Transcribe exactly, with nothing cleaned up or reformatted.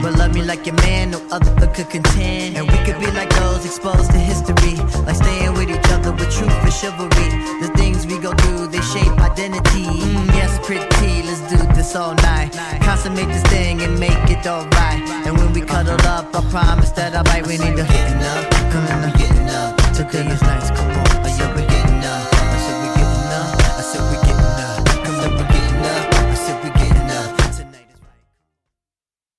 will love me like your man, no other could contend. And we could be like those exposed to history, like staying with each other with truth and chivalry. The things we go through, they shape identity. Mm, yes, pretty, let's do this all night. Consummate this thing and make it alright. And when we cuddle up, I promise that I'll bite. We need to getting up, come on, getting up. Today is nice, come on.